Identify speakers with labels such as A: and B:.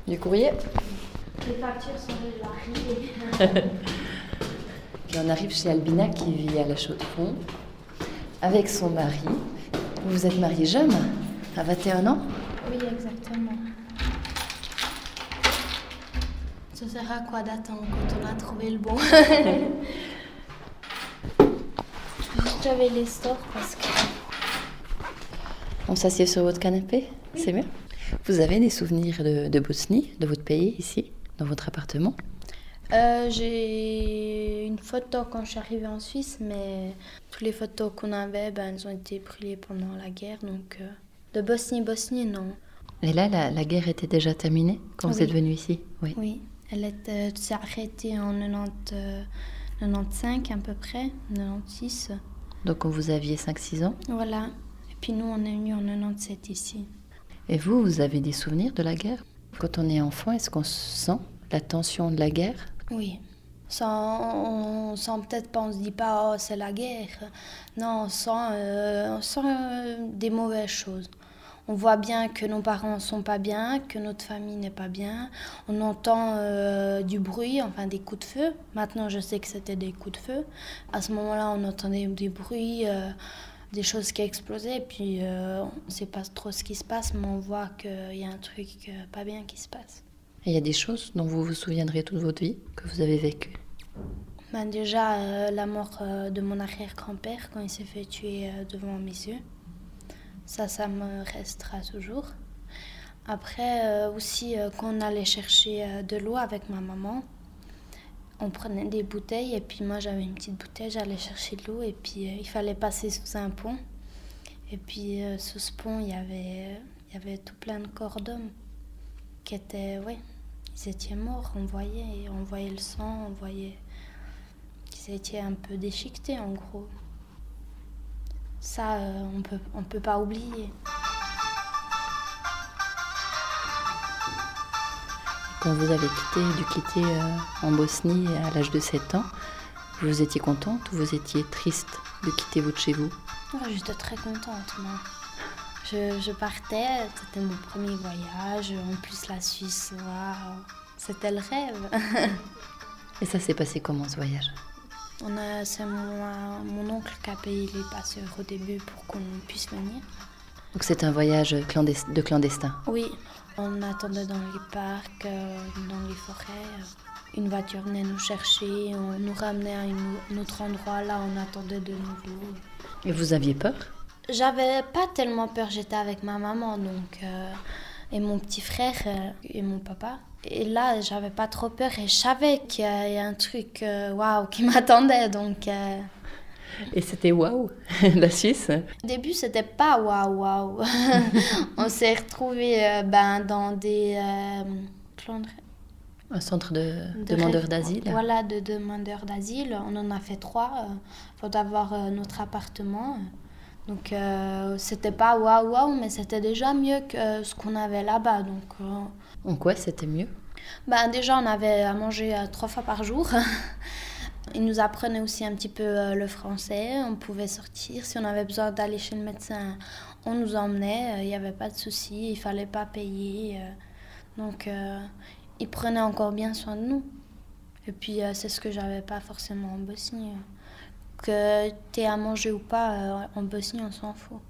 A: Du courrier.
B: Les factures sont déjà arrivées.
A: Puis on arrive chez Albina qui vit à la Chaux-de-Fonds avec son mari. Vous vous êtes mariés jeune, à 21 ans?
B: Oui, exactement. Ça sert à quoi d'attendre quand on a trouvé le bon? J'avais les stores parce que...
A: On s'assied sur votre canapé, oui. C'est bien. Vous avez des souvenirs de Bosnie, de votre pays, ici, dans votre appartement?
B: J'ai une photo quand je suis arrivée en Suisse, mais toutes les photos qu'on avait, elles ont été brûlées pendant la guerre. Donc, de Bosnie, non.
A: Et là, la guerre était déjà terminée quand vous êtes venue ici?
B: Oui. Oui, elle s'est arrêtée en 95 à peu près, 96.
A: Donc quand vous aviez 5-6 ans?
B: Voilà. Et puis nous, on est venus en 97 ici.
A: Et vous avez des souvenirs de la guerre? Quand on est enfant, est-ce qu'on sent la tension de la guerre?
B: Oui. On sent peut-être pas, on se dit pas, oh, c'est la guerre. Non, on sent des mauvaises choses. On voit bien que nos parents ne sont pas bien, que notre famille n'est pas bien. On entend du bruit, enfin des coups de feu. Maintenant, je sais que c'était des coups de feu. À ce moment-là, on entendait des bruits, des choses qui explosaient. Et puis, on ne sait pas trop ce qui se passe, mais on voit qu'il y a un truc pas bien qui se passe.
A: Et il y a des choses dont vous vous souviendrez toute votre vie, que vous avez vécues?
B: Déjà, la mort de mon arrière-grand-père quand il s'est fait tuer devant mes yeux. Ça me restera toujours. Après, aussi, quand on allait chercher de l'eau avec ma maman, on prenait des bouteilles et puis moi j'avais une petite bouteille, j'allais chercher de l'eau et puis il fallait passer sous un pont. Et puis sous ce pont, il y avait tout plein de corps d'hommes qui étaient, ils étaient morts, on voyait le sang, on voyait qu'ils étaient un peu déchiquetés en gros. Ça, on peut pas oublier.
A: Quand vous avez dû quitter en Bosnie à l'âge de 7 ans, vous étiez contente ou vous étiez triste de quitter votre chez vous?
B: J'étais très contente, moi. Je partais, c'était mon premier voyage, en plus la Suisse, waouh, c'était le rêve.
A: Et ça s'est passé comment ce voyage?
B: C'est mon oncle qui a payé les passeurs au début pour qu'on puisse venir.
A: Donc c'est un voyage de clandestin?
B: Oui, on attendait dans les parcs, dans les forêts. Une voiture venait nous chercher, on nous ramenait à un autre endroit, là on attendait de nouveau.
A: Et vous aviez peur? J'avais
B: pas tellement peur, j'étais avec ma maman donc, et mon petit frère et mon papa. Et là, j'avais pas trop peur et je savais qu'il y a un truc waouh qui m'attendait. Donc,
A: Et c'était waouh, la Suisse?
B: Au début, c'était pas waouh. On s'est retrouvés dans des...
A: un centre de demandeurs d'asile?
B: Voilà, de demandeurs d'asile. On en a fait 3 pour avoir notre appartement. Donc, c'était pas waouh, mais c'était déjà mieux que ce qu'on avait là-bas. Donc,
A: en quoi c'était mieux?
B: Déjà, on avait à manger 3 fois par jour. Ils nous apprenaient aussi un petit peu le français. On pouvait sortir. Si on avait besoin d'aller chez le médecin, on nous emmenait. Il n'y avait pas de souci. Il ne fallait pas payer. Donc, ils prenaient encore bien soin de nous. Et puis, c'est ce que je n'avais pas forcément en Bosnie. Que tu aies à manger ou pas, en Bosnie, on s'en fout.